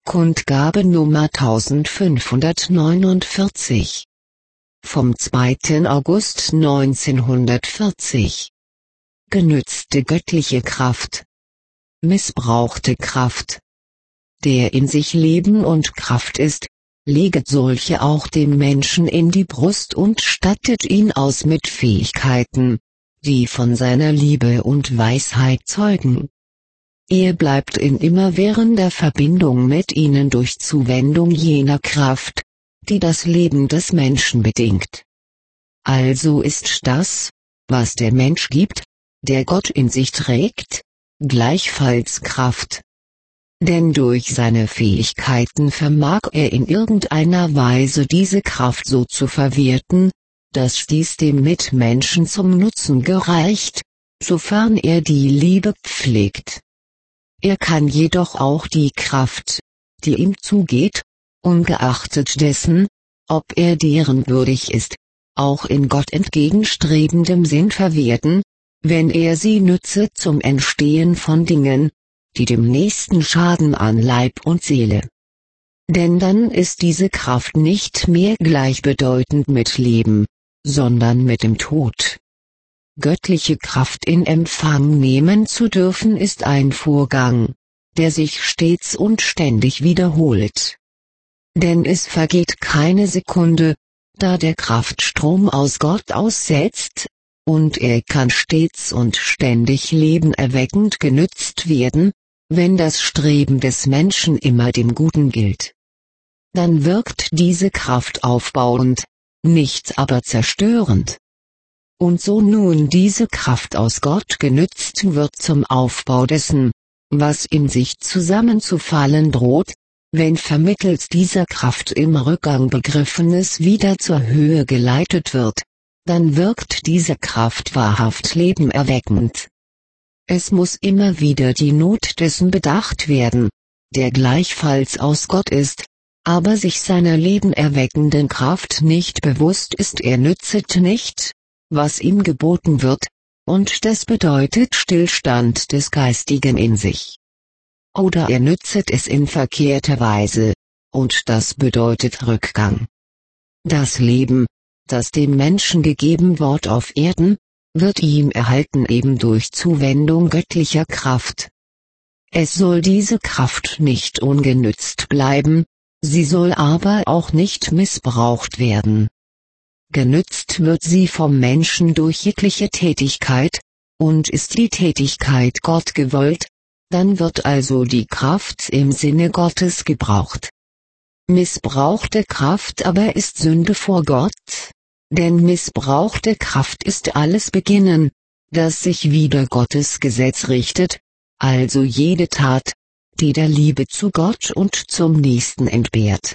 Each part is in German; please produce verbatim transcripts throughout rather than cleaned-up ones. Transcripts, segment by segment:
Kundgabe Nummer eintausendfünfhundertneunundvierzig. Vom zweiten August neunzehnhundertvierzig. Genützte göttliche Kraft. Missbrauchte Kraft. Der in sich Leben und Kraft ist, leget solche auch dem Menschen in die Brust und stattet ihn aus mit Fähigkeiten, die von seiner Liebe und Weisheit zeugen. Er bleibt in immerwährender Verbindung mit ihnen durch Zuwendung jener Kraft, die das Leben des Menschen bedingt. Also ist das, was der Mensch gibt, der Gott in sich trägt, gleichfalls Kraft. Denn durch seine Fähigkeiten vermag er in irgendeiner Weise diese Kraft so zu verwerten, dass dies dem Mitmenschen zum Nutzen gereicht, sofern er die Liebe pflegt. Er kann jedoch auch die Kraft, die ihm zugeht, ungeachtet dessen, ob er deren würdig ist, auch in Gott entgegenstrebendem Sinn verwerten, wenn er sie nütze zum Entstehen von Dingen, die dem Nächsten schaden an Leib und Seele. Denn dann ist diese Kraft nicht mehr gleichbedeutend mit Leben, sondern mit dem Tod. Göttliche Kraft in Empfang nehmen zu dürfen ist ein Vorgang, der sich stets und ständig wiederholt. Denn es vergeht keine Sekunde, da der Kraftstrom aus Gott aussetzt, und er kann stets und ständig lebenerweckend genützt werden, wenn das Streben des Menschen immer dem Guten gilt. Dann wirkt diese Kraft aufbauend, nicht aber zerstörend. Und so nun diese Kraft aus Gott genützt wird zum Aufbau dessen, was in sich zusammenzufallen droht, wenn vermittels dieser Kraft im Rückgang Begriffenes wieder zur Höhe geleitet wird, dann wirkt diese Kraft wahrhaft lebenerweckend. Es muss immer wieder die Not dessen bedacht werden, der gleichfalls aus Gott ist, aber sich seiner lebenerweckenden Kraft nicht bewusst ist. Er nützet nicht, was ihm geboten wird, und das bedeutet Stillstand des Geistigen in sich. Oder er nützet es in verkehrter Weise, und das bedeutet Rückgang. Das Leben, das dem Menschen gegeben wird auf Erden, wird ihm erhalten eben durch Zuwendung göttlicher Kraft. Es soll diese Kraft nicht ungenützt bleiben, sie soll aber auch nicht missbraucht werden. Genützt wird sie vom Menschen durch jegliche Tätigkeit, und ist die Tätigkeit Gott gewollt, dann wird also die Kraft im Sinne Gottes gebraucht. Missbrauchte Kraft aber ist Sünde vor Gott, denn missbrauchte Kraft ist alles Beginnen, das sich wider Gottes Gesetz richtet, also jede Tat, die der Liebe zu Gott und zum Nächsten entbehrt.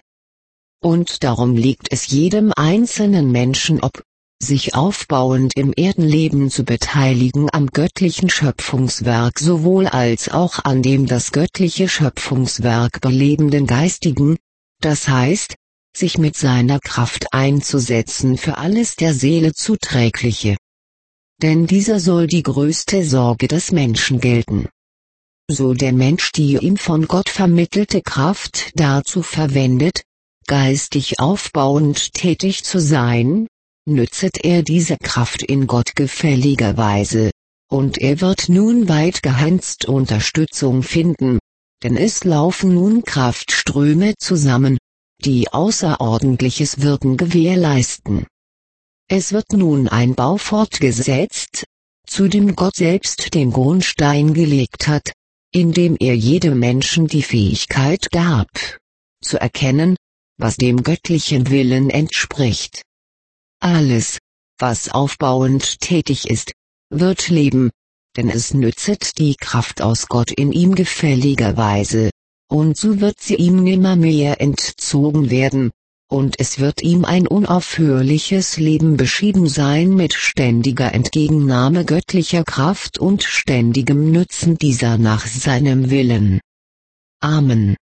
Und darum liegt es jedem einzelnen Menschen ob, sich aufbauend im Erdenleben zu beteiligen am göttlichen Schöpfungswerk sowohl als auch an dem das göttliche Schöpfungswerk belebenden Geistigen, das heißt, sich mit seiner Kraft einzusetzen für alles der Seele zuträgliche. Denn dieser soll die größte Sorge des Menschen gelten. So der Mensch die ihm von Gott vermittelte Kraft dazu verwendet, geistig aufbauend tätig zu sein, nützet er diese Kraft in gottgefälliger Weise, und er wird nun weitgehendst Unterstützung finden, denn es laufen nun Kraftströme zusammen, die außerordentliches Wirken gewährleisten. Es wird nun ein Bau fortgesetzt, zu dem Gott selbst den Grundstein gelegt hat, indem er jedem Menschen die Fähigkeit gab, zu erkennen, was dem göttlichen Willen entspricht. Alles, was aufbauend tätig ist, wird leben, denn es nützet die Kraft aus Gott in ihm gefälliger Weise, und so wird sie ihm nimmermehr entzogen werden, und es wird ihm ein unaufhörliches Leben beschieden sein mit ständiger Entgegennahme göttlicher Kraft und ständigem Nützen dieser nach seinem Willen. Amen.